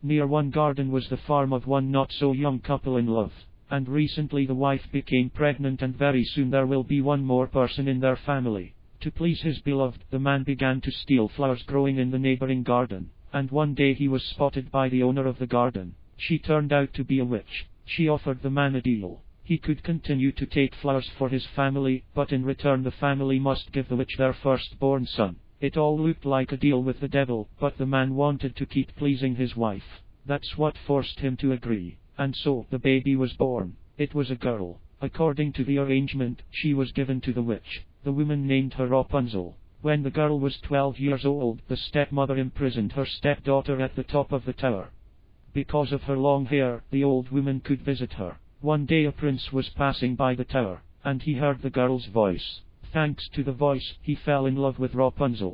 Near one garden was the farm of one not-so-young couple in love. And recently the wife became pregnant, and very soon there will be one more person in their family. To please his beloved, the man began to steal flowers growing in the neighboring garden. And one day he was spotted by the owner of the garden. She turned out to be a witch. She offered the man a deal. He could continue to take flowers for his family, but in return the family must give the witch their firstborn son. It all looked like a deal with the devil, but the man wanted to keep pleasing his wife. That's what forced him to agree. And so, the baby was born. It was a girl. According to the arrangement, she was given to the witch. The woman named her Rapunzel. When the girl was 12 years old, the stepmother imprisoned her stepdaughter at the top of the tower. Because of her long hair, the old woman could visit her. One day a prince was passing by the tower, and he heard the girl's voice. Thanks to the voice, he fell in love with Rapunzel.